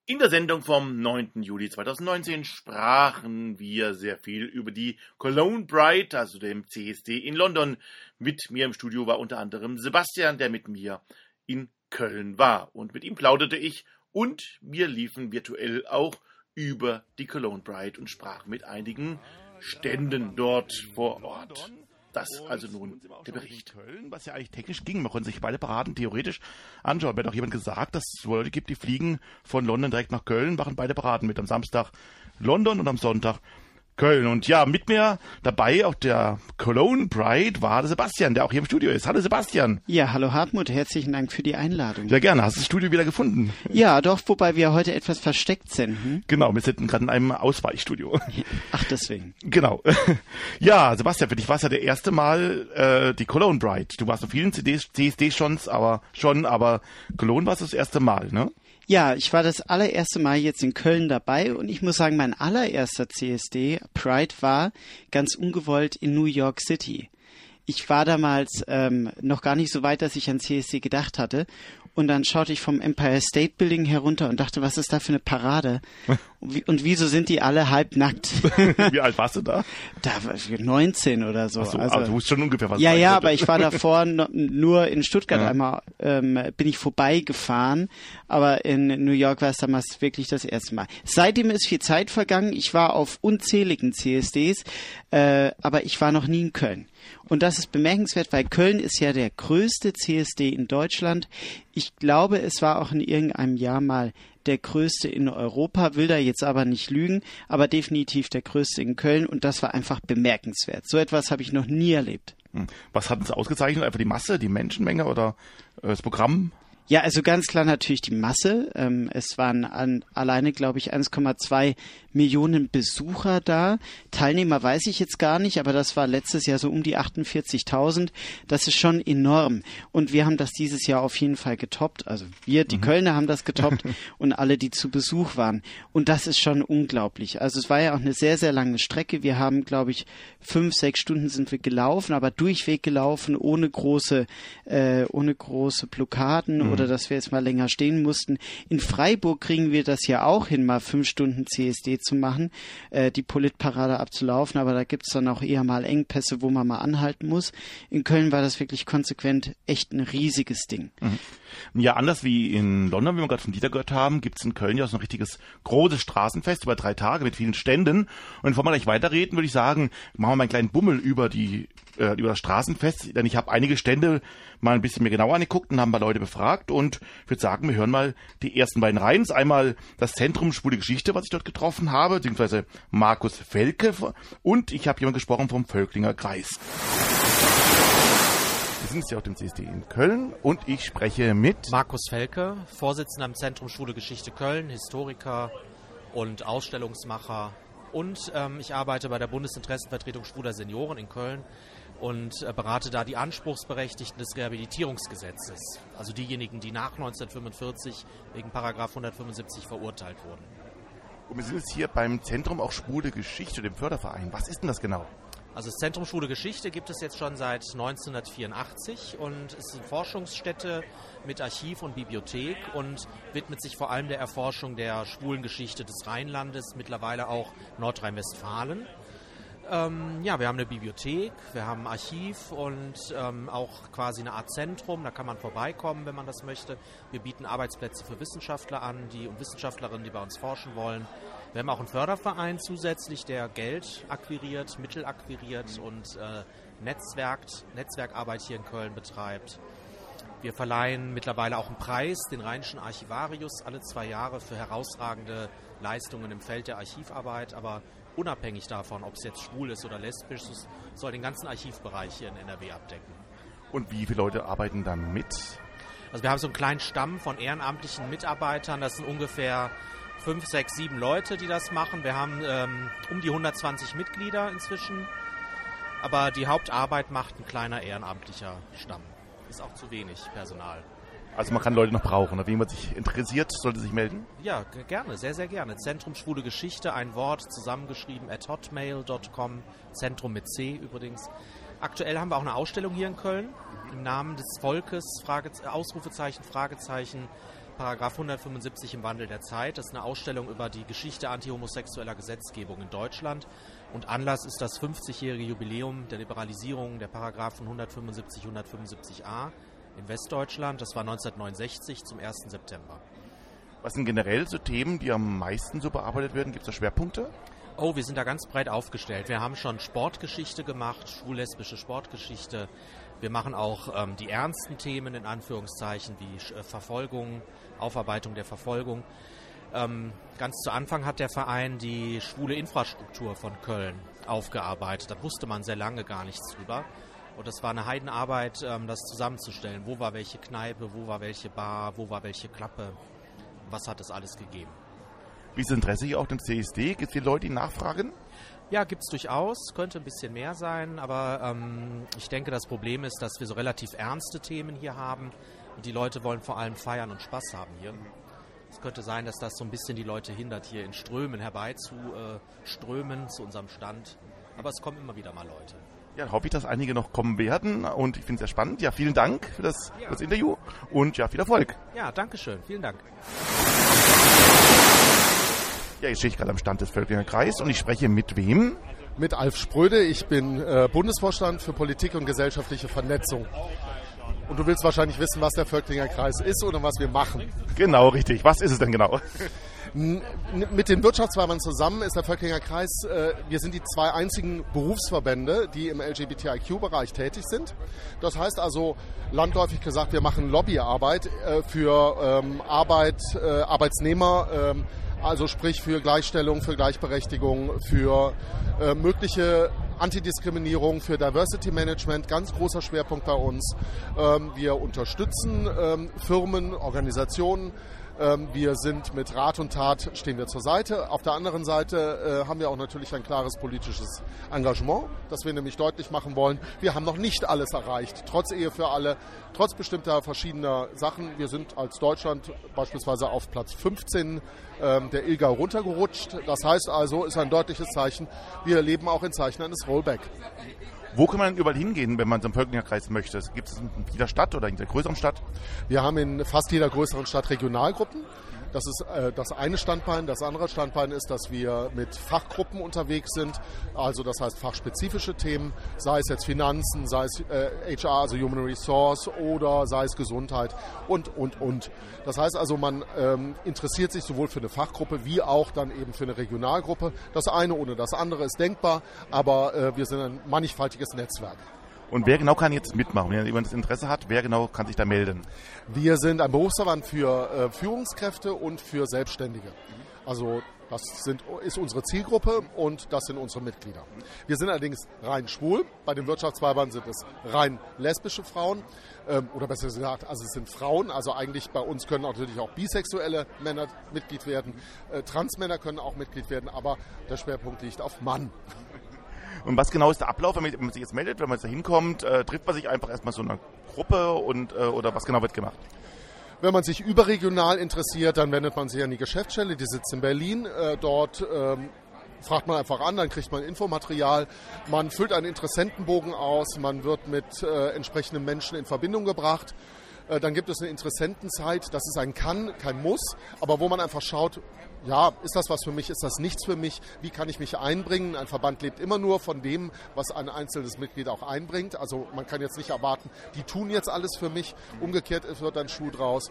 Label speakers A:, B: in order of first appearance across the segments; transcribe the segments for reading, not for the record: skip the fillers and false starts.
A: In der Sendung vom 9. Juli 2019 sprachen wir sehr viel über die Cologne Pride, also dem CSD in London. Mit mir im Studio war unter anderem Sebastian, der mit mir in Köln war. Und mit ihm plauderte ich und wir liefen virtuell auch über die Cologne Pride und sprachen mit einigen Ständen dort vor Ort. Das also nun der Bericht.
B: Köln, was ja eigentlich technisch ging, man konnte sich beide Paraden theoretisch anschauen. Mir hat auch jemand gesagt, dass es Leute gibt, die fliegen von London direkt nach Köln, machen beide Paraden mit. Am Samstag London und am Sonntag Köln. Und ja, mit mir dabei auf der Cologne Pride war der Sebastian, der auch hier im Studio ist. Hallo Sebastian.
C: Ja, hallo Hartmut, herzlichen Dank für die Einladung.
B: Sehr gerne. Hast du das Studio wieder gefunden?
C: Ja, doch, wobei wir heute etwas versteckt sind.
B: Genau, wir sind gerade in einem Ausweichstudio.
C: Ach, deswegen.
B: Genau. Ja, Sebastian, für dich war es ja der erste Mal die Cologne Pride. Du warst auf vielen CSDs schon, aber Cologne war es das erste Mal, ne?
C: Ja, ich war das allererste Mal jetzt in Köln dabei und ich muss sagen, mein allererster CSD, Pride, war ganz ungewollt in New York City. Ich war damals noch gar nicht so weit, dass ich an CSD gedacht hatte. Und dann schaute ich vom Empire State Building herunter und dachte, was ist da für eine Parade? Und wieso sind die alle halbnackt?
B: Wie alt warst du da?
C: Da war ich 19 oder so.
B: Ach so, also, aber du wusstest schon ungefähr, was
C: ja, aber ich war davor nur in Stuttgart einmal, bin ich vorbeigefahren. Aber in New York war es damals wirklich das erste Mal. Seitdem ist viel Zeit vergangen. Ich war auf unzähligen CSDs, aber ich war noch nie in Köln. Und das ist bemerkenswert, weil Köln ist ja der größte CSD in Deutschland. Ich glaube, es war auch in irgendeinem Jahr mal der größte in Europa, will da jetzt aber nicht lügen, aber definitiv der größte in Köln und das war einfach bemerkenswert. So etwas habe ich noch nie erlebt.
B: Was hat uns ausgezeichnet? Einfach die Masse, die Menschenmenge oder das Programm?
C: Ja, also ganz klar natürlich die Masse. Es waren alleine, glaube ich, 1,2 Millionen Besucher da. Teilnehmer weiß ich jetzt gar nicht, aber das war letztes Jahr so um die 48.000. Das ist schon enorm. Und wir haben das dieses Jahr auf jeden Fall getoppt. Also wir, die Kölner, haben das getoppt und alle, die zu Besuch waren. Und das ist schon unglaublich. Also es war ja auch eine sehr, sehr lange Strecke. Wir haben, glaube ich, 5-6 Stunden sind wir gelaufen, aber durchweg gelaufen, ohne große Blockaden oder dass wir jetzt mal länger stehen mussten. In Freiburg kriegen wir das ja auch hin, mal 5 Stunden CSD zu machen, die Politparade abzulaufen, aber da gibt es dann auch eher mal Engpässe, wo man mal anhalten muss. In Köln war das wirklich konsequent echt ein riesiges Ding.
B: Ja, anders wie in London, wie wir gerade von Dieter gehört haben, gibt es in Köln ja so ein richtiges großes Straßenfest über 3 Tage mit vielen Ständen. Und bevor wir gleich weiterreden, würde ich sagen, machen wir mal einen kleinen Bummel über das Straßenfest, denn ich habe einige Stände mal ein bisschen mir genauer angeguckt und haben ein paar Leute befragt und ich würde sagen, wir hören mal die ersten beiden rein. Das ist einmal das Zentrum Schwule Geschichte, was ich dort getroffen habe, beziehungsweise Markus Felke und ich habe jemand gesprochen vom Völklinger Kreis. Wir sind hier auf dem CSD in Köln und ich spreche mit
D: Markus Felke, Vorsitzender im Zentrum Schwule Geschichte Köln, Historiker und Ausstellungsmacher. Und ich arbeite bei der Bundesinteressenvertretung Schwuler Senioren in Köln und berate da die Anspruchsberechtigten des Rehabilitierungsgesetzes, also diejenigen, die nach 1945 wegen Paragraph 175 verurteilt wurden.
B: Und wir sind jetzt hier beim Zentrum auch Schwule Geschichte, dem Förderverein. Was ist denn das genau?
D: Also das Zentrum Schwule Geschichte gibt es jetzt schon seit 1984 und ist eine Forschungsstätte mit Archiv und Bibliothek und widmet sich vor allem der Erforschung der schwulen Geschichte des Rheinlandes, mittlerweile auch Nordrhein-Westfalen. Wir haben eine Bibliothek, wir haben ein Archiv und auch quasi eine Art Zentrum, da kann man vorbeikommen, wenn man das möchte. Wir bieten Arbeitsplätze für Wissenschaftler an und Wissenschaftlerinnen, die bei uns forschen wollen. Wir haben auch einen Förderverein zusätzlich, der Geld akquiriert, Mittel akquiriert und Netzwerkarbeit hier in Köln betreibt. Wir verleihen mittlerweile auch einen Preis, den Rheinischen Archivarius, alle 2 Jahre für herausragende Leistungen im Feld der Archivarbeit, aber unabhängig davon, ob es jetzt schwul ist oder lesbisch ist, soll den ganzen Archivbereich hier in NRW abdecken.
B: Und wie viele Leute arbeiten da mit?
D: Also wir haben so einen kleinen Stamm von ehrenamtlichen Mitarbeitern, das sind ungefähr 5, 6, 7 Leute, die das machen. Wir haben um die 120 Mitglieder inzwischen, aber die Hauptarbeit macht ein kleiner ehrenamtlicher Stamm. Ist auch zu wenig Personal.
B: Also man kann Leute noch brauchen. Wenn jemand sich interessiert, sollte sich melden?
D: Ja, gerne, sehr, sehr gerne. Zentrum Schwule Geschichte, ein Wort zusammengeschrieben @hotmail.com, Zentrum mit C übrigens. Aktuell haben wir auch eine Ausstellung hier in Köln im Namen des Volkes, Ausrufezeichen, Fragezeichen, Paragraph 175 im Wandel der Zeit. Das ist eine Ausstellung über die Geschichte antihomosexueller Gesetzgebung in Deutschland. Und Anlass ist das 50-jährige Jubiläum der Liberalisierung der Paragraphen 175, 175a in Westdeutschland. Das war 1969 zum 1. September.
B: Was sind generell so Themen, die am meisten so bearbeitet werden? Gibt es da Schwerpunkte?
D: Oh, wir sind da ganz breit aufgestellt. Wir haben schon Sportgeschichte gemacht, schwul-lesbische Sportgeschichte. Wir machen auch die ernsten Themen in Anführungszeichen wie Verfolgung, Aufarbeitung der Verfolgung. Ganz zu Anfang hat der Verein die schwule Infrastruktur von Köln aufgearbeitet. Da wusste man sehr lange gar nichts drüber. Und das war eine Heidenarbeit, das zusammenzustellen. Wo war welche Kneipe, wo war welche Bar, wo war welche Klappe? Was hat es alles gegeben?
B: Wie ist das Interesse hier auf dem CSD? Gibt es viele Leute, die nachfragen?
D: Ja, gibt es durchaus. Könnte ein bisschen mehr sein. Aber ich denke, das Problem ist, dass wir so relativ ernste Themen hier haben. Und die Leute wollen vor allem feiern und Spaß haben hier. Es könnte sein, dass das so ein bisschen die Leute hindert, hier in Strömen herbeizuströmen zu unserem Stand. Aber es kommen immer wieder mal Leute.
B: Ja, hoffe ich, dass einige noch kommen werden und ich finde es sehr spannend. Ja, vielen Dank für das Interview und ja, viel Erfolg.
D: Ja, danke schön. Vielen Dank.
B: Ja, jetzt stehe ich gerade am Stand des Völklinger Kreis und ich spreche mit wem?
E: Mit Alf Spröde. Ich bin Bundesvorstand für Politik und gesellschaftliche Vernetzung. Und du willst wahrscheinlich wissen, was der Völklinger Kreis ist oder was wir machen.
B: Genau, richtig. Was ist es denn genau?
E: Mit den Wirtschaftsweibern zusammen ist der Völklinger Kreis, wir sind die zwei einzigen Berufsverbände, die im LGBTIQ-Bereich tätig sind. Das heißt also, landläufig gesagt, wir machen Lobbyarbeit für Arbeitsnehmer, also sprich für Gleichstellung, für Gleichberechtigung, für mögliche Antidiskriminierung, für Diversity Management, ganz großer Schwerpunkt bei uns. Wir unterstützen Firmen, Organisationen. Wir sind mit Rat und Tat, stehen wir zur Seite. Auf der anderen Seite haben wir auch natürlich ein klares politisches Engagement, das wir nämlich deutlich machen wollen. Wir haben noch nicht alles erreicht, trotz Ehe für alle, trotz bestimmter verschiedener Sachen. Wir sind als Deutschland beispielsweise auf Platz 15 der ILGA runtergerutscht. Das heißt also, ist ein deutliches Zeichen, wir leben auch in Zeichen eines Rollback.
B: Wo kann man denn überall hingehen, wenn man zum Völklinger Kreis möchte? Gibt es in jeder Stadt oder in der größeren Stadt?
E: Wir haben in fast jeder größeren Stadt Regionalgruppen. Das ist das eine Standbein. Das andere Standbein ist, dass wir mit Fachgruppen unterwegs sind. Also das heißt fachspezifische Themen, sei es jetzt Finanzen, sei es HR, also Human Resource oder sei es Gesundheit und. Das heißt also, man interessiert sich sowohl für eine Fachgruppe wie auch dann eben für eine Regionalgruppe. Das eine ohne das andere ist denkbar, aber wir sind ein mannigfaltiges Netzwerk.
B: Und wer genau kann jetzt mitmachen? Wenn jemand das Interesse hat, wer genau kann sich da melden?
E: Wir sind ein Berufsverband für Führungskräfte und für Selbstständige. Also das ist unsere Zielgruppe und das sind unsere Mitglieder. Wir sind allerdings rein schwul. Bei den Wirtschaftsweibern sind es rein lesbische Frauen. Oder besser gesagt, also es sind Frauen. Also eigentlich bei uns können natürlich auch bisexuelle Männer Mitglied werden. Transmänner können auch Mitglied werden, aber der Schwerpunkt liegt auf Mann.
B: Und was genau ist der Ablauf, wenn man sich jetzt meldet, wenn man jetzt da hinkommt? Trifft man sich einfach erstmal so in einer Gruppe oder was genau wird gemacht?
E: Wenn man sich überregional interessiert, dann wendet man sich an die Geschäftsstelle, die sitzt in Berlin. Dort fragt man einfach an, dann kriegt man Infomaterial. Man füllt einen Interessentenbogen aus, man wird mit entsprechenden Menschen in Verbindung gebracht. Dann gibt es eine Interessentenzeit, das ist ein Kann, kein Muss, aber wo man einfach schaut, ja, ist das was für mich, ist das nichts für mich, wie kann ich mich einbringen? Ein Verband lebt immer nur von dem, was ein einzelnes Mitglied auch einbringt. Also man kann jetzt nicht erwarten, die tun jetzt alles für mich, umgekehrt wird ein Schuh draus.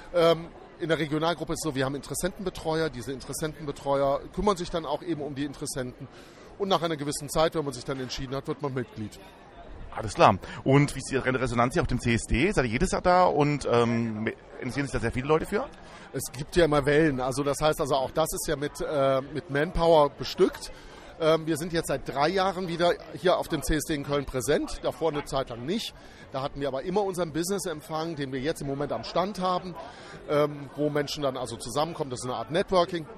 E: In der Regionalgruppe ist es so, wir haben Interessentenbetreuer, diese Interessentenbetreuer kümmern sich dann auch eben um die Interessenten und nach einer gewissen Zeit, wenn man sich dann entschieden hat, wird man Mitglied.
B: Alles klar. Und wie ist die Resonanz hier auf dem CSD? Seid ihr jedes Jahr da und interessieren sich da sehr viele Leute für?
E: Es gibt ja immer Wellen. Also das heißt also auch das ist ja mit Manpower bestückt. Wir sind jetzt seit 3 Jahren wieder hier auf dem CSD in Köln präsent. Davor eine Zeit lang nicht. Da hatten wir aber immer unseren Business-Empfang, den wir jetzt im Moment am Stand haben, wo Menschen dann also zusammenkommen. Das ist eine Art Networking.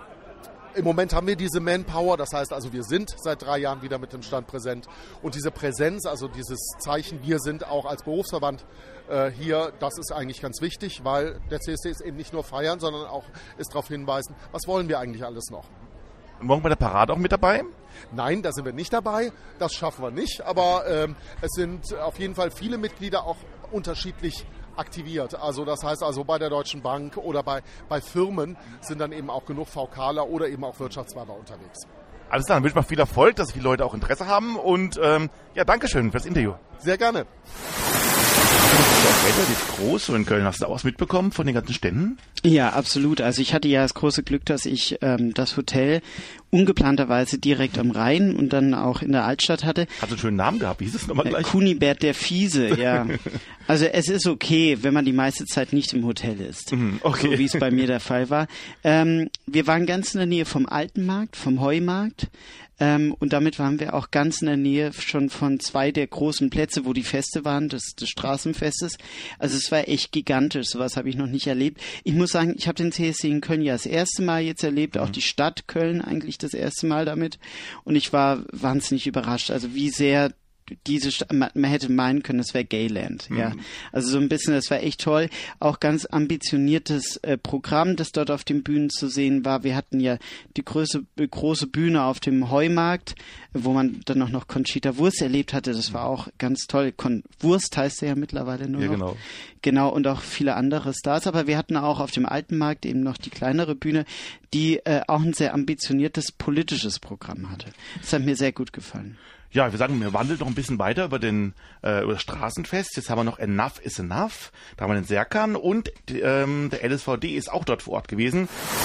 E: Im Moment haben wir diese Manpower, das heißt also, wir sind seit 3 Jahren wieder mit dem Stand präsent. Und diese Präsenz, also dieses Zeichen, wir sind auch als Berufsverband hier, das ist eigentlich ganz wichtig, weil der CSD ist eben nicht nur feiern, sondern auch ist darauf hinweisen, was wollen wir eigentlich alles noch.
B: Und morgen bei der Parade auch mit dabei?
E: Nein, da sind wir nicht dabei, das schaffen wir nicht, aber es sind auf jeden Fall viele Mitglieder auch unterschiedlich aktiviert. Also das heißt also bei der Deutschen Bank oder bei Firmen sind dann eben auch genug VKler oder eben auch Wirtschaftswerber unterwegs.
B: Alles klar, dann wünsche ich mal viel Erfolg, dass viele Leute auch Interesse haben und ja, Dankeschön fürs Interview.
E: Sehr gerne.
B: Das Wetter ist groß so in Köln. Hast du da auch was mitbekommen von den ganzen Ständen?
C: Ja, absolut. Also ich hatte ja das große Glück, dass ich das Hotel ungeplanterweise direkt am Rhein und dann auch in der Altstadt hatte.
B: Hat einen schönen Namen gehabt. Wie hieß es nochmal gleich?
C: Kunibert der Fiese, ja. Also es ist okay, wenn man die meiste Zeit nicht im Hotel ist. Okay. So wie es bei mir der Fall war. Wir waren ganz in der Nähe vom Altenmarkt, vom Heumarkt. Und damit waren wir auch ganz in der Nähe schon von 2 der großen Plätze, wo die Feste waren, des Straßenfestes. Also es war echt gigantisch, sowas habe ich noch nicht erlebt. Ich muss sagen, ich habe den CSD in Köln ja das erste Mal jetzt erlebt, auch die Stadt Köln eigentlich das erste Mal damit. Und ich war wahnsinnig überrascht, also wie sehr man hätte meinen können, es wäre Gayland, ja. Also so ein bisschen, das war echt toll. Auch ganz ambitioniertes Programm, das dort auf den Bühnen zu sehen war. Wir hatten ja die große Bühne auf dem Heumarkt, wo man dann auch noch Conchita Wurst erlebt hatte. Das war auch ganz toll. Wurst heißt ja mittlerweile nur noch.
B: Genau.
C: Genau, und auch viele andere Stars. Aber wir hatten auch auf dem Altenmarkt eben noch die kleinere Bühne, die auch ein sehr ambitioniertes politisches Programm hatte. Das hat mir sehr gut gefallen.
B: Ja, ich würde sagen, wir wandeln noch ein bisschen weiter über das Straßenfest. Jetzt haben wir noch Enough is Enough. Da haben wir den Serkan und der LSVD ist auch dort vor Ort gewesen.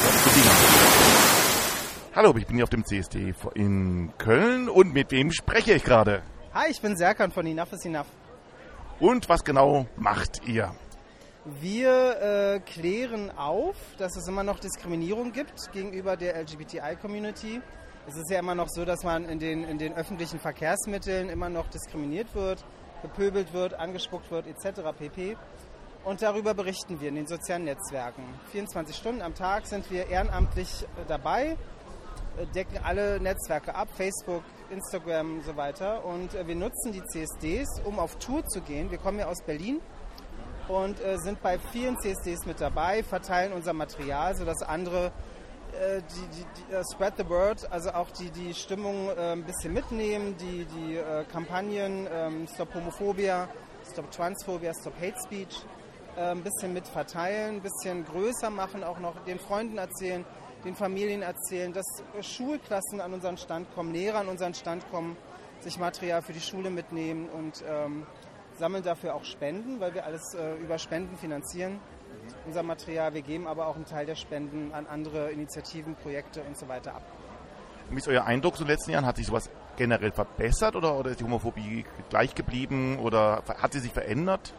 B: Hallo, ich bin hier auf dem CSD in Köln und mit wem spreche ich gerade?
F: Hi, ich bin Serkan von Enough is Enough.
B: Und was genau macht ihr?
F: Wir klären auf, dass es immer noch Diskriminierung gibt gegenüber der LGBTI-Community. Es ist ja immer noch so, dass man in den öffentlichen Verkehrsmitteln immer noch diskriminiert wird, gepöbelt wird, angespuckt wird etc. pp. Und darüber berichten wir in den sozialen Netzwerken. 24 Stunden am Tag sind wir ehrenamtlich dabei, decken alle Netzwerke ab, Facebook, Instagram und so weiter. Und wir nutzen die CSDs, um auf Tour zu gehen. Wir kommen ja aus Berlin und sind bei vielen CSDs mit dabei, verteilen unser Material, sodass andere spread the word, also auch die Stimmung ein bisschen mitnehmen, die Kampagnen Stop Homophobia, Stop Transphobia, Stop Hate Speech ein bisschen mit verteilen, ein bisschen größer machen, auch noch den Freunden erzählen, den Familien erzählen, dass Schulklassen an unseren Stand kommen, Lehrer an unseren Stand kommen, sich Material für die Schule mitnehmen und sammeln dafür auch Spenden, weil wir alles über Spenden finanzieren. Unser Material, wir geben aber auch einen Teil der Spenden an andere Initiativen, Projekte und so weiter ab.
B: Wie ist euer Eindruck so in den letzten Jahren? Hat sich sowas generell verbessert oder ist die Homophobie gleich geblieben oder hat sie sich verändert?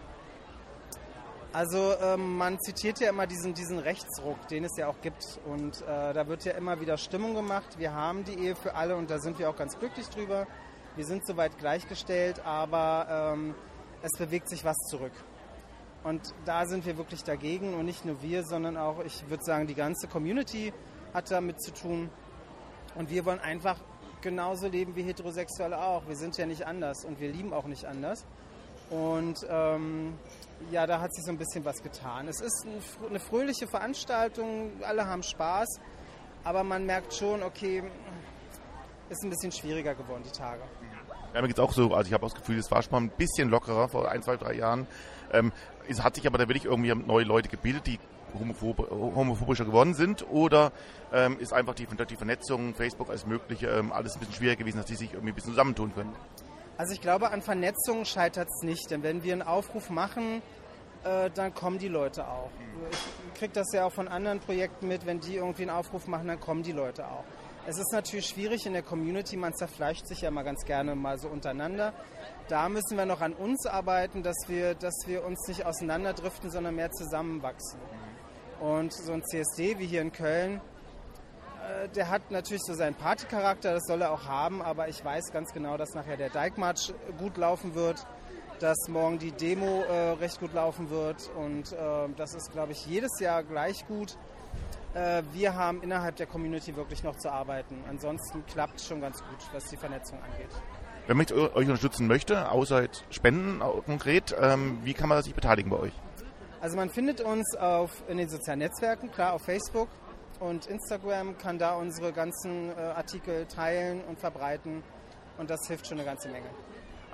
F: Also man zitiert ja immer diesen Rechtsruck, den es ja auch gibt und da wird ja immer wieder Stimmung gemacht. Wir haben die Ehe für alle und da sind wir auch ganz glücklich drüber. Wir sind soweit gleichgestellt, aber es bewegt sich was zurück. Und da sind wir wirklich dagegen und nicht nur wir, sondern auch, ich würde sagen, die ganze Community hat damit zu tun. Und wir wollen einfach genauso leben wie Heterosexuelle auch. Wir sind ja nicht anders und wir lieben auch nicht anders. Und ja, da hat sich so ein bisschen was getan. Es ist eine fröhliche Veranstaltung, alle haben Spaß, aber man merkt schon, okay, ist ein bisschen schwieriger geworden, die Tage.
B: Ja, mir geht's auch so, also ich habe auch das Gefühl, es war schon mal ein bisschen lockerer vor 1, 2, 3 Jahren. Es hat sich aber da wirklich irgendwie neue Leute gebildet, die homophobisch geworden sind oder ist einfach die Vernetzung, Facebook als Mögliche, alles ein bisschen schwieriger gewesen, dass die sich irgendwie ein bisschen zusammentun können?
F: Also ich glaube, an Vernetzung scheitert es nicht, denn wenn wir einen Aufruf machen, dann kommen die Leute auch. Ich kriege das ja auch von anderen Projekten mit, wenn die irgendwie einen Aufruf machen, dann kommen die Leute auch. Es ist natürlich schwierig in der Community, man zerfleischt sich ja mal ganz gerne mal so untereinander. Da müssen wir noch an uns arbeiten, dass wir uns nicht auseinanderdriften, sondern mehr zusammenwachsen. Und so ein CSD wie hier in Köln, der hat natürlich so seinen Partycharakter, das soll er auch haben, aber ich weiß ganz genau, dass nachher der Dijkmarsch gut laufen wird, dass morgen die Demo recht gut laufen wird und das ist, glaube ich, jedes Jahr gleich gut. Wir haben innerhalb der Community wirklich noch zu arbeiten. Ansonsten klappt es schon ganz gut, was die Vernetzung angeht.
B: Wenn man euch unterstützen möchte, außer jetzt Spenden konkret, wie kann man sich beteiligen bei euch?
F: Also man findet uns in den sozialen Netzwerken, klar auf Facebook und Instagram, kann da unsere ganzen Artikel teilen und verbreiten und das hilft schon eine ganze Menge.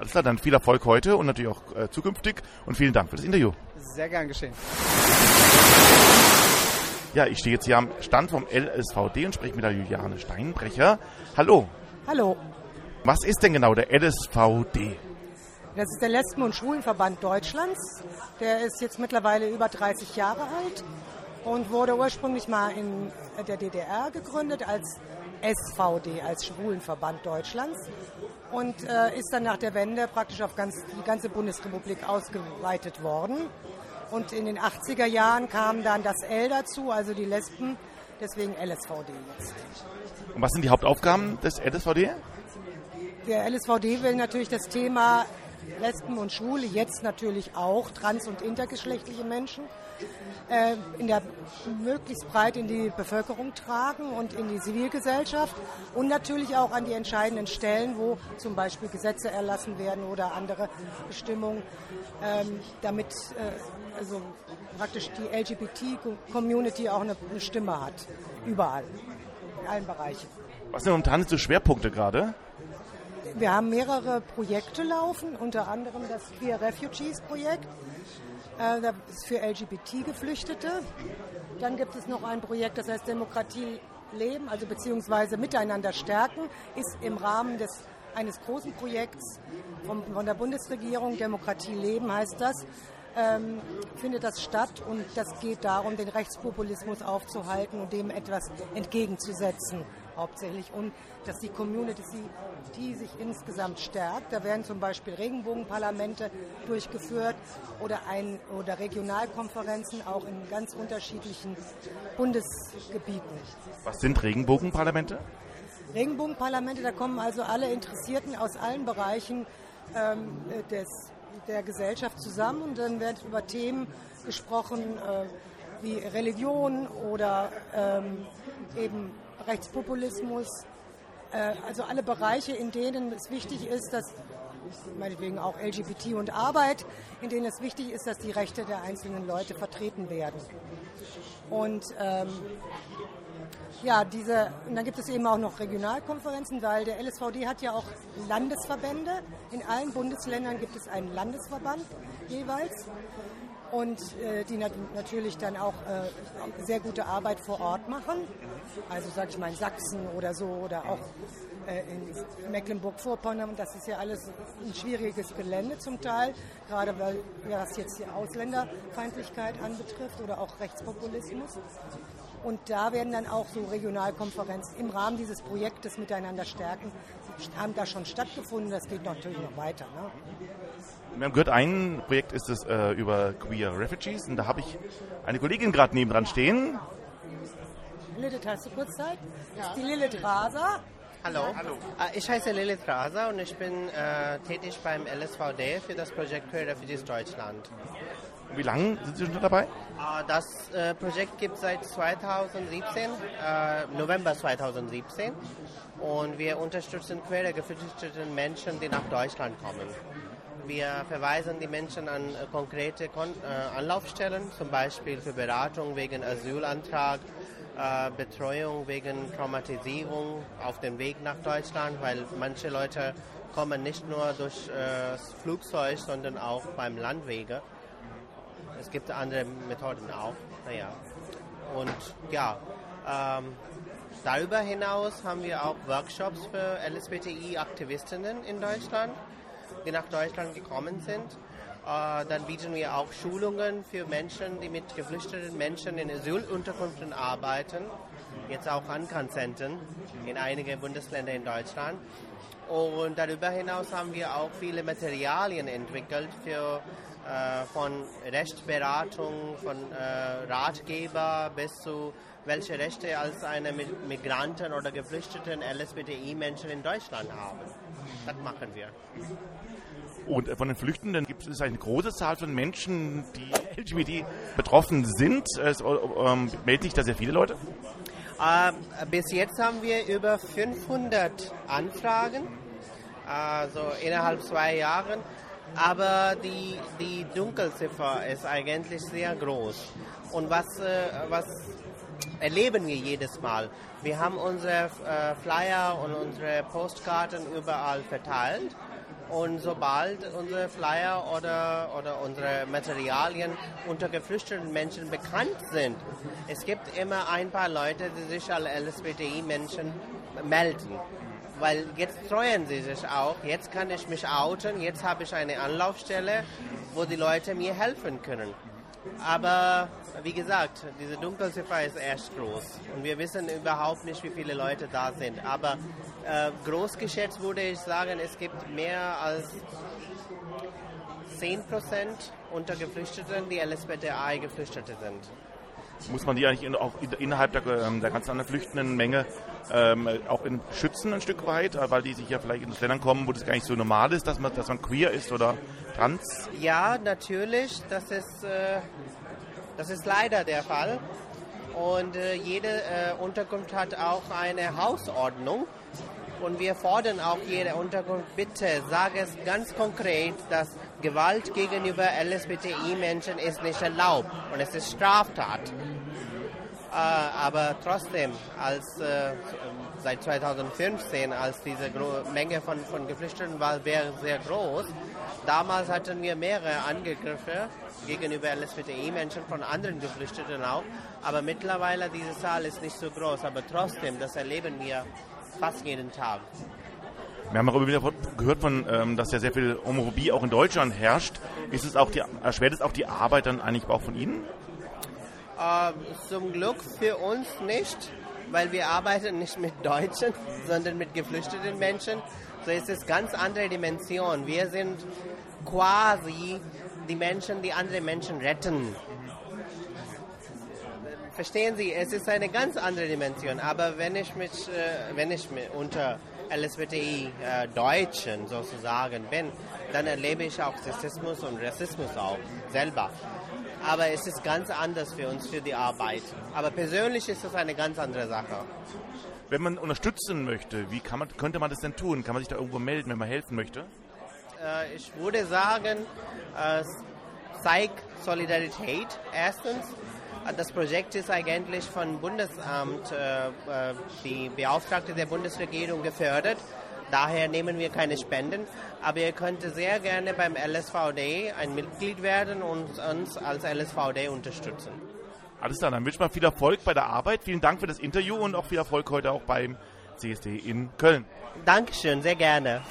B: Alles klar, dann viel Erfolg heute und natürlich auch zukünftig und vielen Dank für das Interview.
F: Sehr gern geschehen.
B: Ja, ich stehe jetzt hier am Stand vom LSVD und spreche mit der Juliane Steinbrecher. Hallo.
G: Hallo.
B: Was ist denn genau der LSVD?
G: Das ist der Lesben- und Schwulenverband Deutschlands. Der ist jetzt mittlerweile über 30 Jahre alt und wurde ursprünglich mal in der DDR gegründet als SVD, als Schwulenverband Deutschlands und ist dann nach der Wende praktisch auf die ganze Bundesrepublik ausgeweitet worden. Und in den 80er Jahren kam dann das L dazu, also die Lesben, deswegen LSVD jetzt.
B: Und was sind die Hauptaufgaben des LSVD?
G: Der LSVD will natürlich das Thema Lesben und Schwule, jetzt natürlich auch trans- und intergeschlechtliche Menschen, möglichst breit in die Bevölkerung tragen und in die Zivilgesellschaft und natürlich auch an die entscheidenden Stellen, wo zum Beispiel Gesetze erlassen werden oder andere Bestimmungen, damit also praktisch die LGBT-Community auch eine Stimme hat, überall, in allen Bereichen.
B: Was sind momentan so Schwerpunkte gerade?
G: Wir haben mehrere Projekte laufen, unter anderem das Queer Refugees Projekt, das ist für LGBT-Geflüchtete. Dann gibt es noch ein Projekt, das heißt Demokratie leben, also beziehungsweise miteinander stärken, ist im Rahmen eines großen Projekts von der Bundesregierung, Demokratie leben heißt das, findet das statt und das geht darum, den Rechtspopulismus aufzuhalten und dem etwas entgegenzusetzen hauptsächlich und dass die Community, die sich insgesamt stärkt, da werden zum Beispiel Regenbogenparlamente durchgeführt oder Regionalkonferenzen auch in ganz unterschiedlichen Bundesgebieten.
B: Was sind Regenbogenparlamente?
G: Regenbogenparlamente, da kommen also alle Interessierten aus allen Bereichen der Gesellschaft zusammen und dann wird über Themen gesprochen wie Religion oder eben Rechtspopulismus, also alle Bereiche, in denen es wichtig ist, dass meinetwegen auch LGBT und Arbeit, in denen es wichtig ist, dass die Rechte der einzelnen Leute vertreten werden. Und und dann gibt es eben auch noch Regionalkonferenzen, weil der LSVD hat ja auch Landesverbände. In allen Bundesländern gibt es einen Landesverband jeweils und die natürlich dann auch sehr gute Arbeit vor Ort machen. Also sage ich mal in Sachsen oder so oder auch in Mecklenburg-Vorpommern. Das ist ja alles ein schwieriges Gelände zum Teil, gerade was jetzt die Ausländerfeindlichkeit anbetrifft oder auch Rechtspopulismus. Und da werden dann auch so Regionalkonferenzen im Rahmen dieses Projektes Miteinander stärken, haben da schon stattgefunden. Das geht natürlich noch weiter. Ne?
B: Wir haben gehört, ein Projekt ist es über Queer Refugees und da habe ich eine Kollegin gerade nebendran stehen.
G: Lilith, hast du kurz Zeit? Das ist die Lilith Raser.
H: Hallo. Ich heiße Lilith Raser und ich bin tätig beim LSVD für das Projekt Queer Refugees Deutschland.
B: Wie lange sind Sie schon dabei?
H: Das Projekt gibt es seit 2017, November 2017 und wir unterstützen queere geflüchtete Menschen, die nach Deutschland kommen. Wir verweisen die Menschen an konkrete Anlaufstellen, zum Beispiel für Beratung wegen Asylantrag, Betreuung wegen Traumatisierung auf dem Weg nach Deutschland, weil manche Leute kommen nicht nur durch das Flugzeug, sondern auch beim Landwege. Es gibt andere Methoden auch. Und darüber hinaus haben wir auch Workshops für LSBTI-Aktivistinnen in Deutschland, die nach Deutschland gekommen sind. Dann bieten wir auch Schulungen für Menschen, die mit geflüchteten Menschen in Asylunterkünften arbeiten, jetzt auch Ankernzentren in einigen Bundesländern in Deutschland. Und darüber hinaus haben wir auch viele Materialien entwickelt von Rechtsberatung, von Ratgeber bis zu welche Rechte als eine Migranten oder geflüchteten LSBTI-Menschen in Deutschland haben. Das machen wir.
B: Und von den Flüchtenden gibt es eine große Zahl von Menschen, die LGBT betroffen sind. Melden sich da sehr viele Leute?
H: Bis jetzt haben wir über 500 Anfragen, also innerhalb 2 Jahren. Aber die Dunkelziffer ist eigentlich sehr groß. Und was erleben wir jedes Mal? Wir haben unsere Flyer und unsere Postkarten überall verteilt. Und sobald unsere Flyer oder unsere Materialien unter geflüchteten Menschen bekannt sind, es gibt immer ein paar Leute, die sich als LSBTI-Menschen melden. Weil jetzt freuen sie sich auch, jetzt kann ich mich outen, jetzt habe ich eine Anlaufstelle, wo die Leute mir helfen können. Aber wie gesagt, diese Dunkelziffer ist echt groß und wir wissen überhaupt nicht, wie viele Leute da sind. Aber groß geschätzt würde ich sagen, es gibt mehr als 10% unter Geflüchteten, die LSBTI-Geflüchtete sind.
B: Muss man die eigentlich auch innerhalb der ganz anderen flüchtenden Menge auch schützen ein Stück weit, weil die sich ja vielleicht in Ländern kommen, wo das gar nicht so normal ist, dass man queer ist oder trans?
H: Ja, natürlich, das ist leider der Fall. Und jede Unterkunft hat auch eine Hausordnung. Und wir fordern auch jede Unterkunft, bitte sage es ganz konkret, dass Gewalt gegenüber LSBTI-Menschen ist nicht erlaubt und es ist Straftat. Aber trotzdem, seit 2015, als diese Menge von Geflüchteten war sehr groß, damals hatten wir mehrere Angriffe gegenüber LSBTI-Menschen von anderen Geflüchteten auch. Aber mittlerweile diese Zahl ist nicht so groß, aber trotzdem, das erleben wir fast jeden Tag.
B: Wir haben auch wieder gehört, dass ja sehr viel Homophobie auch in Deutschland herrscht. Erschwert es auch die Arbeit dann eigentlich auch von Ihnen?
H: Zum Glück für uns nicht, weil wir arbeiten nicht mit Deutschen, sondern mit geflüchteten Menschen. So ist es ganz andere Dimension. Wir sind quasi die Menschen, die andere Menschen retten. Verstehen Sie, es ist eine ganz andere Dimension. Aber wenn ich unter LSBTI-Deutschen sozusagen bin, dann erlebe ich auch Sexismus und Rassismus auch selber. Aber es ist ganz anders für uns, für die Arbeit. Aber persönlich ist es eine ganz andere Sache.
B: Wenn man unterstützen möchte, könnte man das denn tun? Kann man sich da irgendwo melden, wenn man helfen möchte?
H: Ich würde sagen, zeig Solidarität erstens. Das Projekt ist eigentlich vom Bundesamt, die Beauftragte der Bundesregierung gefördert. Daher nehmen wir keine Spenden, aber ihr könnt sehr gerne beim LSVD ein Mitglied werden und uns als LSVD unterstützen.
B: Alles klar, dann wünsche ich mal viel Erfolg bei der Arbeit. Vielen Dank für das Interview und auch viel Erfolg heute auch beim CSD in Köln.
H: Dankeschön, sehr gerne.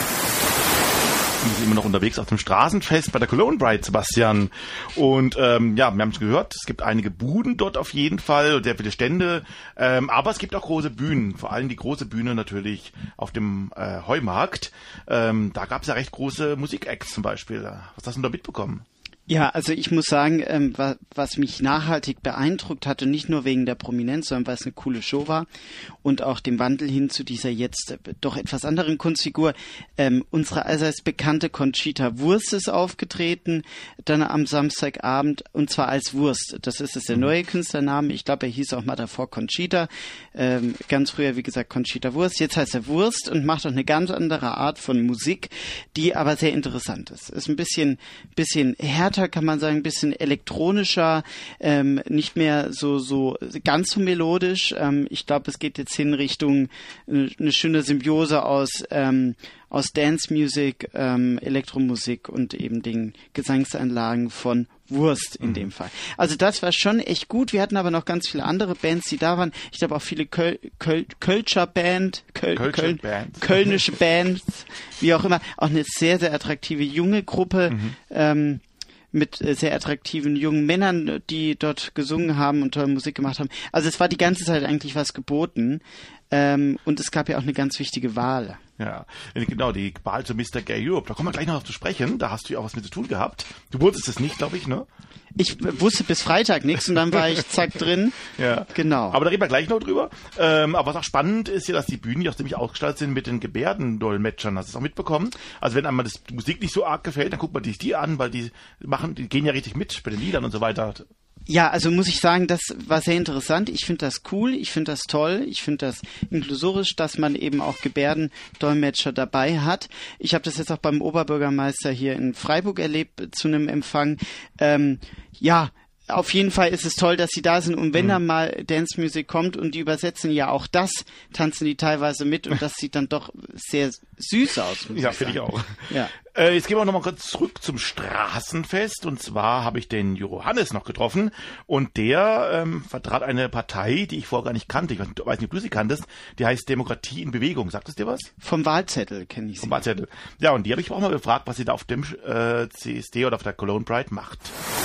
B: Wir sind immer noch unterwegs auf dem Straßenfest bei der Cologne Bride, Sebastian. Und wir haben schon gehört, es gibt einige Buden dort auf jeden Fall und sehr viele Stände. Aber es gibt auch große Bühnen, vor allem die große Bühne natürlich auf dem Heumarkt. Da gab es ja recht große Musikacts zum Beispiel. Was hast du da mitbekommen?
C: Ja, also ich muss sagen, was mich nachhaltig beeindruckt hatte, nicht nur wegen der Prominenz, sondern weil es eine coole Show war und auch dem Wandel hin zu dieser jetzt doch etwas anderen Kunstfigur. Unsere allseits bekannte Conchita Wurst ist aufgetreten, dann am Samstagabend, und zwar als Wurst. Das ist der neue Künstlername. Ich glaube, er hieß auch mal davor Conchita. Ganz früher, wie gesagt, Conchita Wurst. Jetzt heißt er Wurst und macht auch eine ganz andere Art von Musik, die aber sehr interessant ist. Ist ein bisschen härter, kann man sagen, ein bisschen elektronischer, nicht mehr so ganz so melodisch. Ich glaube, es geht jetzt hin Richtung eine schöne Symbiose aus Dance Music, Elektromusik und eben den Gesangseinlagen von Wurst in dem Fall. Also das war schon echt gut. Wir hatten aber noch ganz viele andere Bands, die da waren. Ich glaube auch viele kölnische Bands, wie auch immer. Auch eine sehr, sehr attraktive junge Gruppe, mit sehr attraktiven jungen Männern, die dort gesungen haben und tolle Musik gemacht haben. Also es war die ganze Zeit eigentlich was geboten. Und es gab ja auch eine ganz wichtige Wahl.
B: Ja, genau, die Wahl zu Mr. Gay Europe. Da kommen wir gleich noch zu sprechen. Da hast du ja auch was mit zu tun gehabt. Du wusstest es nicht, glaube ich, ne?
C: Ich wusste bis Freitag nichts und dann war ich zack drin.
B: Ja,
C: genau.
B: Aber da reden wir gleich noch drüber. Aber was auch spannend ist ja, dass die Bühnen ja auch ziemlich ausgestaltet sind mit den Gebärdendolmetschern. Hast du das auch mitbekommen? Also wenn einmal die Musik nicht so arg gefällt, dann guckt man sich die an, weil die gehen ja richtig mit bei den Liedern und so weiter.
C: Ja, also muss ich sagen, das war sehr interessant. Ich finde das cool, ich finde das toll, ich finde das inklusorisch, dass man eben auch Gebärdendolmetscher dabei hat. Ich habe das jetzt auch beim Oberbürgermeister hier in Freiburg erlebt zu einem Empfang. auf jeden Fall ist es toll, dass sie da sind. Und wenn dann mal Dance Music kommt und die übersetzen ja auch das, tanzen die teilweise mit und das sieht dann doch sehr süß aus.
B: Ja, finde ich auch.
C: Ja.
B: Jetzt gehen wir noch mal kurz zurück zum Straßenfest. Und zwar habe ich den Johannes noch getroffen und der vertrat eine Partei, die ich vorher gar nicht kannte. Ich weiß nicht, ob du sie kanntest. Die heißt Demokratie in Bewegung. Sagt es dir was?
C: Vom Wahlzettel kenne ich sie.
B: Vom Wahlzettel. Ja, und die habe ich auch mal gefragt, was sie da auf dem CSD oder auf der Cologne Pride macht.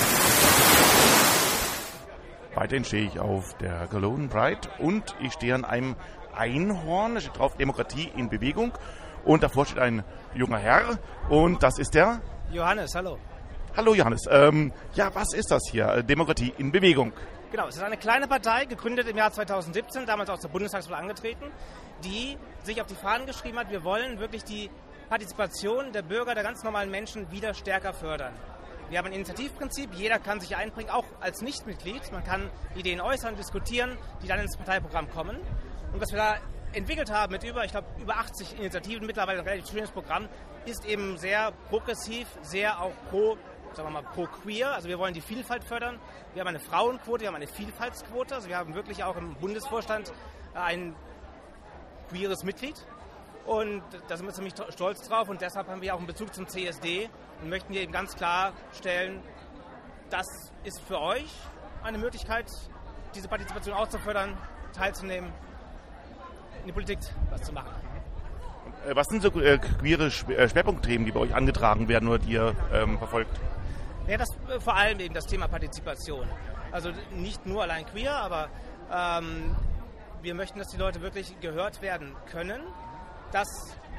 B: Weiterhin stehe ich auf der Cologne Pride und ich stehe an einem Einhorn. Da steht drauf Demokratie in Bewegung. Und davor steht ein junger Herr und das ist der
I: Johannes, hallo.
B: Hallo Johannes. Ja, was ist das hier? Demokratie in Bewegung.
I: Genau, es ist eine kleine Partei, gegründet im Jahr 2017, damals aus der Bundestagswahl angetreten, die sich auf die Fahnen geschrieben hat, wir wollen wirklich die Partizipation der Bürger, der ganz normalen Menschen wieder stärker fördern. Wir haben ein Initiativprinzip, jeder kann sich einbringen, auch als Nichtmitglied. Man kann Ideen äußern, diskutieren, die dann ins Parteiprogramm kommen. Und was wir da entwickelt haben mit über 80 Initiativen, mittlerweile ein relativ schönes Programm, ist eben sehr progressiv, sehr auch pro queer. Also wir wollen die Vielfalt fördern. Wir haben eine Frauenquote, wir haben eine Vielfaltsquote. Also wir haben wirklich auch im Bundesvorstand ein queeres Mitglied. Und da sind wir ziemlich stolz drauf und deshalb haben wir auch einen Bezug zum CSD und möchten hier eben ganz klar stellen, das ist für euch eine Möglichkeit, diese Partizipation auch zu fördern, teilzunehmen, in die Politik was zu machen.
B: Was sind so queere Schwerpunktthemen, die bei euch angetragen werden oder die ihr verfolgt?
I: Ja, das vor allem eben das Thema Partizipation. Also nicht nur allein queer, aber wir möchten, dass die Leute wirklich gehört werden können, dass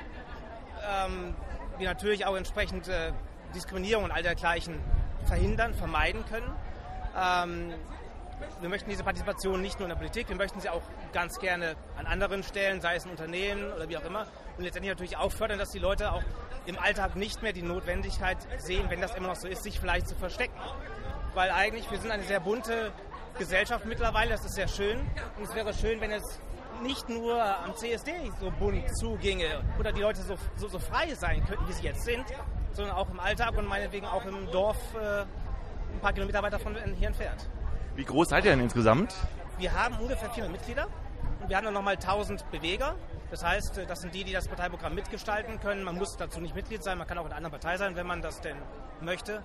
I: wir natürlich auch entsprechend Diskriminierung und all dergleichen vermeiden können. Wir möchten diese Partizipation nicht nur in der Politik, wir möchten sie auch ganz gerne an anderen Stellen, sei es in Unternehmen oder wie auch immer. Und letztendlich natürlich auch fördern, dass die Leute auch im Alltag nicht mehr die Notwendigkeit sehen, wenn das immer noch so ist, sich vielleicht zu verstecken. Weil eigentlich, wir sind eine sehr bunte Gesellschaft mittlerweile, das ist sehr schön. Und es wäre schön, wenn es nicht nur am CSD so bunt zuginge oder die Leute so frei sein könnten, wie sie jetzt sind, sondern auch im Alltag und meinetwegen auch im Dorf ein paar Kilometer weiter von hier entfernt.
B: Wie groß seid ihr denn insgesamt?
I: Wir haben ungefähr 400 Mitglieder und wir haben dann nochmal 1000 Beweger. Das heißt, das sind die das Parteiprogramm mitgestalten können. Man muss dazu nicht Mitglied sein, man kann auch in einer anderen Partei sein, wenn man das denn möchte.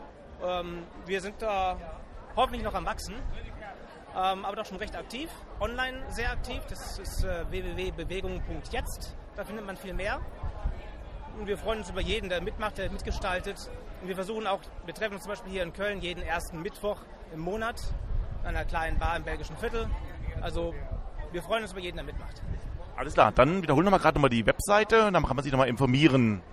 I: Wir sind da hoffentlich noch am Wachsen, aber doch schon recht aktiv. Online sehr aktiv, das ist www.bewegung.jetzt, da findet man viel mehr. Und wir freuen uns über jeden, der mitmacht, der mitgestaltet. Und wir versuchen auch, wir treffen uns zum Beispiel hier in Köln jeden ersten Mittwoch im Monat in einer kleinen Bar im belgischen Viertel. Also wir freuen uns über jeden, der mitmacht.
B: Alles klar, dann wiederholen wir gerade nochmal die Webseite und dann kann man sich nochmal informieren.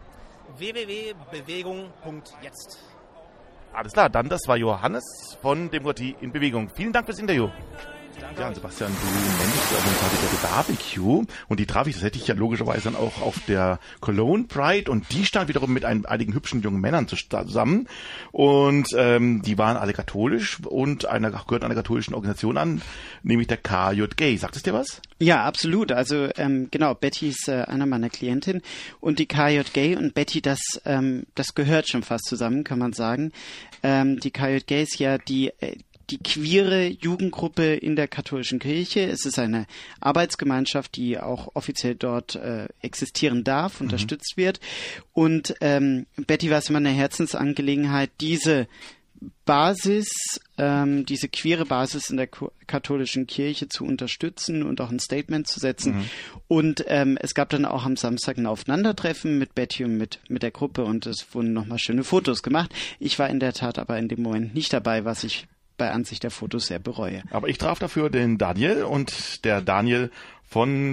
I: www.bewegung.jetzt.
B: Alles klar, dann das war Johannes von Demokratie in Bewegung. Vielen Dank fürs Interview.
I: Danke.
B: Ja, und Sebastian, du nennst ja der Barbecue und die traf ich tatsächlich ja logischerweise dann auch auf der Cologne Pride und die stand wiederum mit einigen hübschen jungen Männern zusammen und die waren alle katholisch und gehörten einer katholischen Organisation an, nämlich der KJG. Sagt es dir was?
C: Ja, absolut. Also genau, Betty ist einer meiner Klientinnen und die KJG und Betty, das gehört schon fast zusammen, kann man sagen. Die KJG ist ja die queere Jugendgruppe in der katholischen Kirche. Es ist eine Arbeitsgemeinschaft, die auch offiziell dort existieren darf, unterstützt wird. Und Betty war es immer eine Herzensangelegenheit, diese Basis, diese queere Basis in der katholischen Kirche zu unterstützen und auch ein Statement zu setzen. Und es gab dann auch am Samstag ein Aufeinandertreffen mit Betty und mit der Gruppe und es wurden nochmal schöne Fotos gemacht. Ich war in der Tat aber in dem Moment nicht dabei, was ich bei Ansicht der Fotos sehr bereue.
B: Aber ich traf dafür den Daniel und der Daniel von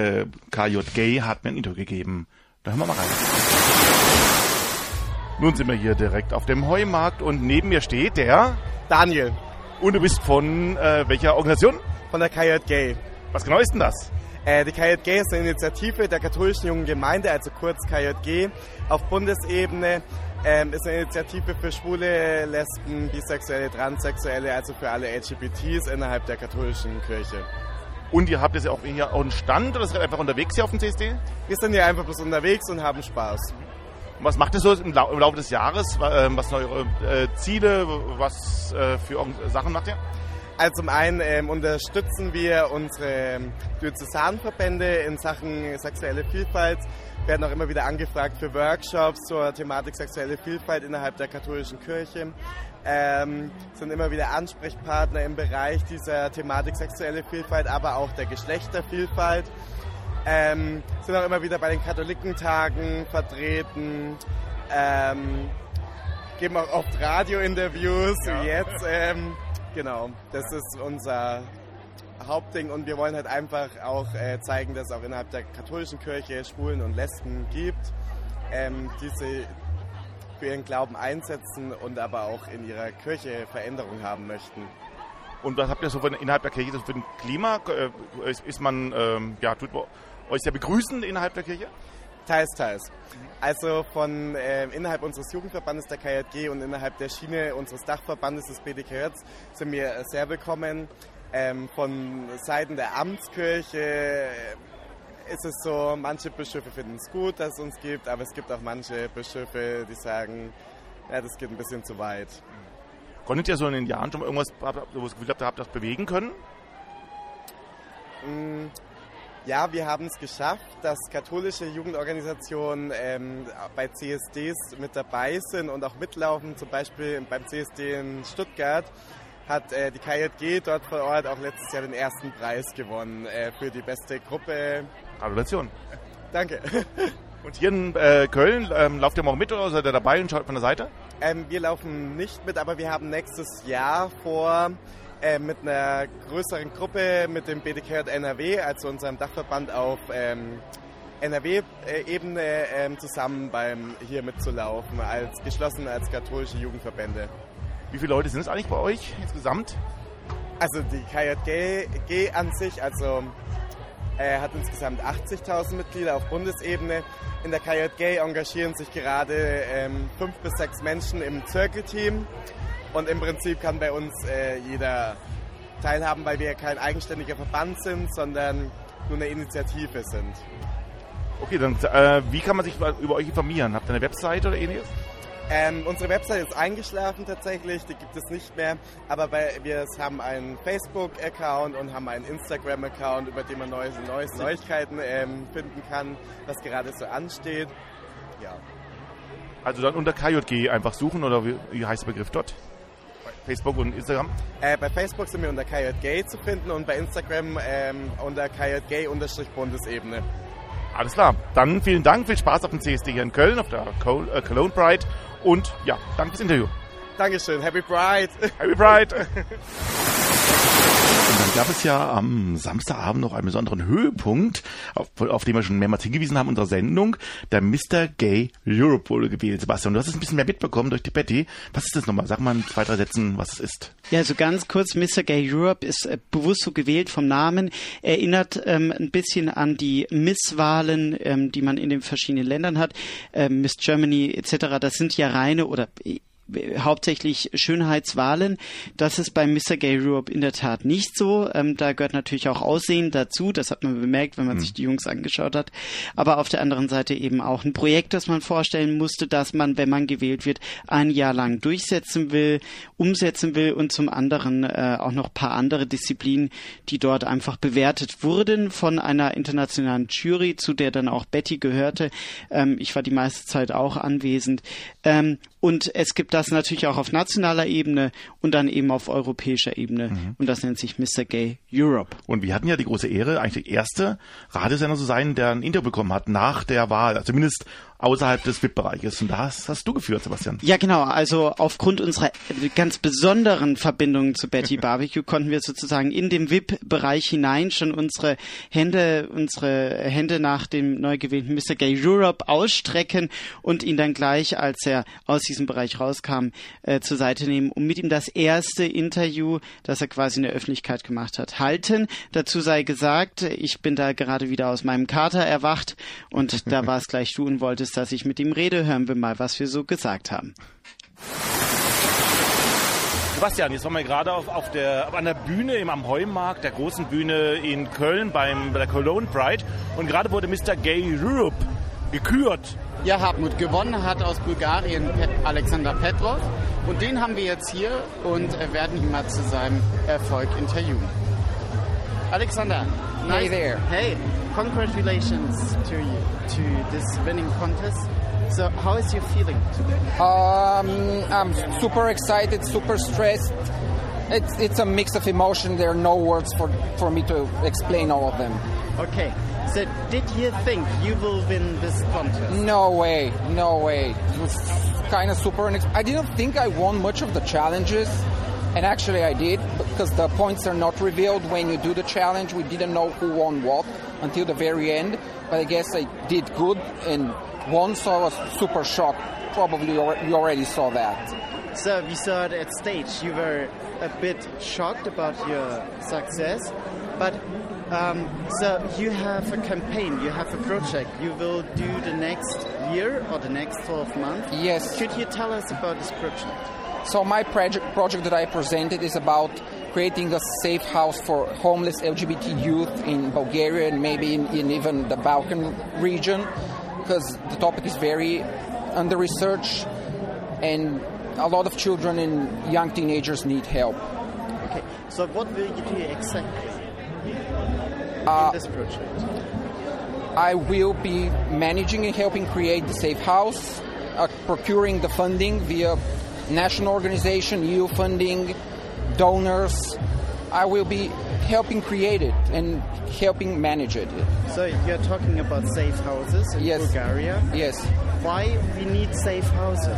B: KJG hat mir ein Interview gegeben. Da hören wir mal rein. Nun sind wir hier direkt auf dem Heumarkt und neben mir steht der
J: Daniel.
B: Und du bist von welcher Organisation?
J: Von der KJG.
B: Was genau ist denn das?
J: Die KJG ist eine Initiative der katholischen Jungen Gemeinde, also kurz KJG, auf Bundesebene. Ist eine Initiative für Schwule, Lesben, Bisexuelle, Transsexuelle, also für alle LGBTs innerhalb der katholischen Kirche.
B: Und ihr habt jetzt ja auch hier auch einen Stand oder seid ihr einfach unterwegs hier auf dem CSD?
J: Wir sind hier einfach bloß unterwegs und haben Spaß.
B: Und was macht ihr so im Laufe des Jahres? Was sind eure Ziele? Was für Sachen macht ihr?
J: Also zum einen unterstützen wir unsere Diözesanverbände in Sachen sexuelle Vielfalt, werden auch immer wieder angefragt für Workshops zur Thematik sexuelle Vielfalt innerhalb der katholischen Kirche, sind immer wieder Ansprechpartner im Bereich dieser Thematik sexuelle Vielfalt, aber auch der Geschlechtervielfalt, sind auch immer wieder bei den Katholikentagen vertreten, geben auch oft Radiointerviews, wie jetzt. Genau, das ist unser Hauptding und wir wollen halt einfach auch zeigen, dass es auch innerhalb der katholischen Kirche Schwulen und Lesben gibt, die sich für ihren Glauben einsetzen und aber auch in ihrer Kirche Veränderung haben möchten.
B: Und was habt ihr so innerhalb der Kirche für ein Klima? Ist man, tut man euch sehr begrüßen innerhalb der Kirche?
J: Teils, teils. Also von innerhalb unseres Jugendverbandes der KJG und innerhalb der Schiene unseres Dachverbandes des BDKJ sind wir sehr willkommen. Von Seiten der Amtskirche ist es so, manche Bischöfe finden es gut, dass es uns gibt, aber es gibt auch manche Bischöfe, die sagen, ja, das geht ein bisschen zu weit.
B: Konntet ihr so in den Jahren schon mal irgendwas, wo ihr das Gefühl habt, ihr habt das bewegen können?
J: Ja, wir haben es geschafft, dass katholische Jugendorganisationen bei CSDs mit dabei sind und auch mitlaufen. Zum Beispiel beim CSD in Stuttgart hat die KJG dort vor Ort auch letztes Jahr den ersten Preis gewonnen für die beste Gruppe.
B: Gratulation.
J: Danke.
B: Und hier in Köln, lauft ihr morgen mit oder seid ihr dabei und schaut von der Seite?
J: Wir laufen nicht mit, aber wir haben nächstes Jahr vor, mit einer größeren Gruppe, mit dem BDKJ NRW, also unserem Dachverband auf NRW-Ebene, zusammen hier mitzulaufen, geschlossen als katholische Jugendverbände.
B: Wie viele Leute sind es eigentlich bei euch insgesamt?
J: Also die KJG an sich, hat insgesamt 80.000 Mitglieder auf Bundesebene. In der KJG engagieren sich gerade 5 bis 6 Menschen im Zirkelteam. Und im Prinzip kann bei uns jeder teilhaben, weil wir kein eigenständiger Verband sind, sondern nur eine Initiative sind.
B: Okay, dann wie kann man sich über euch informieren? Habt ihr eine Webseite oder ähnliches?
J: Unsere Website ist eingeschlafen tatsächlich, die gibt es nicht mehr, aber wir haben einen Facebook-Account und haben einen Instagram-Account, über den man Neuigkeiten finden kann, was gerade so ansteht. Ja.
B: Also dann unter KJG einfach suchen oder wie heißt der Begriff dort? Facebook und Instagram?
J: Bei Facebook sind wir unter KJG zu finden und bei Instagram unter KJG-Bundesebene.
B: Alles klar. Dann vielen Dank, viel Spaß auf dem CSD hier in Köln, auf der Cologne Pride. Und ja, danke fürs Interview.
J: Dankeschön. Happy Pride.
B: Happy Pride. Und dann gab es ja am Samstagabend noch einen besonderen Höhepunkt, auf den wir schon mehrmals hingewiesen haben, unserer Sendung. Der Mr. Gay Europe wurde gewählt. Sebastian, du hast es ein bisschen mehr mitbekommen durch die Betty. Was ist das nochmal? Sag mal in 2, 3 Sätzen, was es ist.
C: Ja, so ganz kurz, Mr. Gay Europe ist bewusst so gewählt vom Namen, erinnert ein bisschen an die Misswahlen, die man in den verschiedenen Ländern hat, Miss Germany etc. Das sind ja reine oder hauptsächlich Schönheitswahlen. Das ist bei Mr. Gay Europe in der Tat nicht so. Da gehört natürlich auch Aussehen dazu. Das hat man bemerkt, wenn man sich die Jungs angeschaut hat. Aber auf der anderen Seite eben auch ein Projekt, das man vorstellen musste, dass man, wenn man gewählt wird, ein Jahr lang umsetzen will und zum anderen auch noch ein paar andere Disziplinen, die dort einfach bewertet wurden von einer internationalen Jury, zu der dann auch Betty gehörte. Ich war die meiste Zeit auch anwesend. Und es gibt das natürlich auch auf nationaler Ebene und dann eben auf europäischer Ebene. Und das nennt sich Mr. Gay Europe.
B: Und wir hatten ja die große Ehre, eigentlich der erste Radiosender zu sein, der ein Interview bekommen hat nach der Wahl, also zumindest außerhalb des VIP-Bereiches. Und das hast du geführt, Sebastian.
C: Ja, genau. Also aufgrund unserer ganz besonderen Verbindungen zu Betty Barbecue konnten wir sozusagen in dem VIP-Bereich hinein schon unsere Hände nach dem neu gewählten Mr. Gay Europe ausstrecken und ihn dann gleich, als er aus diesem Bereich rauskam, zur Seite nehmen, um mit ihm das erste Interview, das er quasi in der Öffentlichkeit gemacht hat, halten. Dazu sei gesagt, ich bin da gerade wieder aus meinem Kater erwacht und da war es gleich du und wolltest, dass ich mit ihm rede. Hören wir mal, was wir so gesagt haben.
B: Sebastian, jetzt waren wir gerade an der Bühne am Heumarkt, der großen Bühne in Köln bei der Cologne Pride und gerade wurde Mr. Gay Europe gekürt.
C: Ja, Hartmut, gewonnen hat aus Bulgarien Alexander Petrov und den haben wir jetzt hier und werden ihn mal zu seinem Erfolg interviewen. Alexander, nice.
K: Hey there.
C: Hey, congratulations to you to this winning contest. So, how is your feeling today?
K: I'm super excited, super stressed. It's a mix of emotion. There are no words for me to explain all of them.
C: Okay. So, did you think you will win this contest?
K: No way. It was kind of super. I didn't think I won much of the challenges. And actually I did, because the points are not revealed when you do the challenge. We didn't know who won what until the very end. But I guess I did good and won, so I was super shocked. Probably you already saw that.
C: So we saw it at stage. You were a bit shocked about your success. But so you have a campaign, you have a project. You will do the next year or the next 12 months.
K: Yes.
C: Could you tell us about this project?
K: So my project that I presented is about creating a safe house for homeless LGBT youth in Bulgaria and maybe in even the Balkan region, because the topic is very under-researched and a lot of children and young teenagers need help.
C: Okay, so what will you do exactly in this project?
K: I will be managing and helping create the safe house, procuring the funding via national organization, EU funding, donors. I will be helping create it and helping manage it.
C: So you're talking about safe houses in Bulgaria?
K: Yes.
C: Why we need safe houses?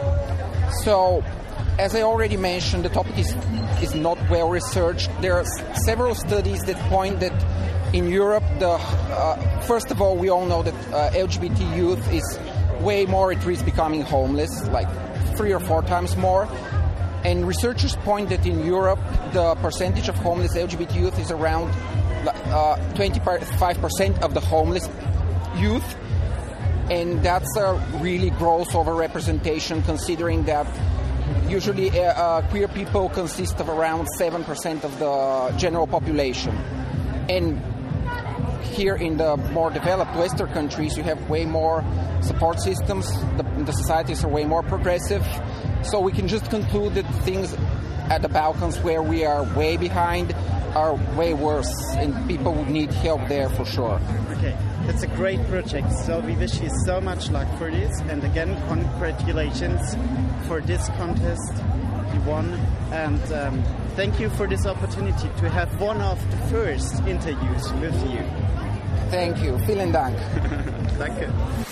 K: So, as I already mentioned, the topic is not well researched. There are several studies that point that in Europe, first of all, we all know that LGBT youth is way more at risk becoming homeless, like 3 or 4 times more. And researchers point that in Europe, the percentage of homeless LGBT youth is around 25% of the homeless youth. And that's a really gross overrepresentation, considering that usually queer people consist of around 7% of the general population. And here in the more developed Western countries, you have way more support systems. The societies are way more progressive. So we can just conclude that things at the Balkans, where we are way behind, are way worse, and people would need help there for sure.
C: Okay, that's a great project. So we wish you so much luck for this. And again, congratulations for this contest you won. And thank you for this opportunity to have one of the first interviews with you.
K: Thank you. Vielen Dank.
C: Danke.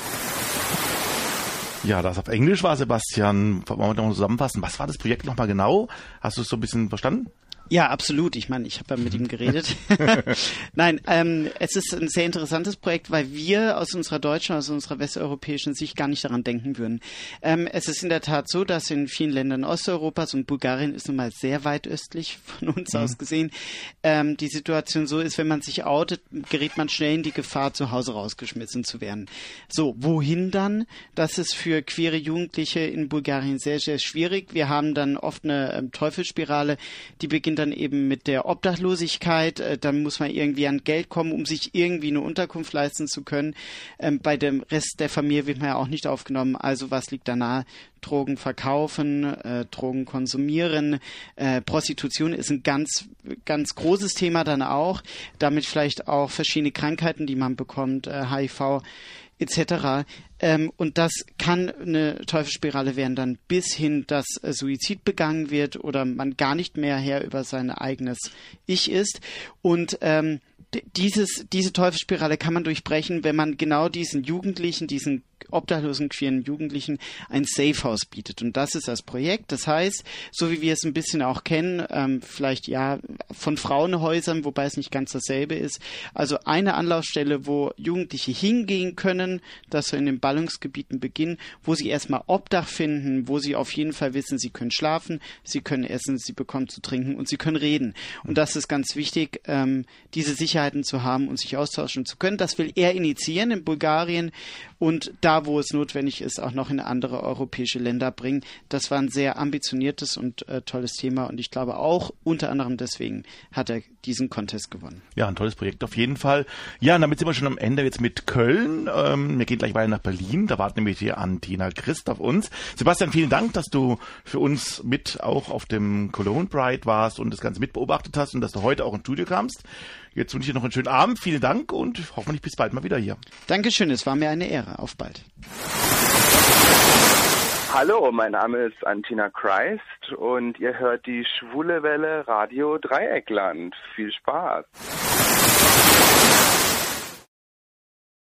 B: Ja, das auf Englisch war, Sebastian. Wollen wir noch zusammenfassen? Was war das Projekt nochmal genau? Hast du es so ein bisschen verstanden?
C: Ja, absolut. Ich meine, ich habe ja mit ihm geredet. Nein, es ist ein sehr interessantes Projekt, weil wir aus unserer deutschen, aus unserer westeuropäischen Sicht gar nicht daran denken würden. Es ist in der Tat so, dass in vielen Ländern Osteuropas, und Bulgarien ist nun mal sehr weit östlich von uns aus gesehen, die Situation so ist, wenn man sich outet, gerät man schnell in die Gefahr, zu Hause rausgeschmissen zu werden. So, wohin dann? Das ist für queere Jugendliche in Bulgarien sehr, sehr schwierig. Wir haben dann oft eine Teufelsspirale, die beginnt dann eben mit der Obdachlosigkeit. Dann muss man irgendwie an Geld kommen, um sich irgendwie eine Unterkunft leisten zu können. Bei dem Rest der Familie wird man ja auch nicht aufgenommen. Also was liegt da nahe? Drogen verkaufen, Drogen konsumieren. Prostitution ist ein ganz, ganz großes Thema dann auch. Damit vielleicht auch verschiedene Krankheiten, die man bekommt, HIV etc. Und das kann eine Teufelsspirale werden dann bis hin, dass Suizid begangen wird oder man gar nicht mehr Herr über sein eigenes Ich ist. Und diese Teufelsspirale kann man durchbrechen, wenn man genau diesen Jugendlichen, diesen obdachlosen, queeren Jugendlichen ein Safe House bietet. Und das ist das Projekt. Das heißt, so wie wir es ein bisschen auch kennen, vielleicht ja von Frauenhäusern, wobei es nicht ganz dasselbe ist. Also eine Anlaufstelle, wo Jugendliche hingehen können, dass so in den Ballungsgebieten beginnen, wo sie erstmal Obdach finden, wo sie auf jeden Fall wissen, sie können schlafen, sie können essen, sie bekommen zu trinken und sie können reden. Und das ist ganz wichtig, diese Sicherheiten zu haben und sich austauschen zu können. Das will er initiieren in Bulgarien und da, wo es notwendig ist, auch noch in andere europäische Länder bringen. Das war ein sehr ambitioniertes und tolles Thema und ich glaube auch unter anderem deswegen hat er diesen Contest gewonnen.
B: Ja, ein tolles Projekt auf jeden Fall. Ja, und damit sind wir schon am Ende jetzt mit Köln. Wir gehen gleich weiter nach Berlin. Da warten nämlich hier Tina Christ auf uns. Sebastian, vielen Dank, dass du für uns mit auch auf dem Cologne Pride warst und das Ganze mitbeobachtet hast und dass du heute auch ins Studio kamst. Jetzt wünsche ich dir noch einen schönen Abend. Vielen Dank und hoffentlich bis bald mal wieder hier.
C: Dankeschön, es war mir eine Ehre. Auf bald.
L: Hallo, mein Name ist Antina Christ und ihr hört die Schwule Welle Radio Dreieckland. Viel Spaß.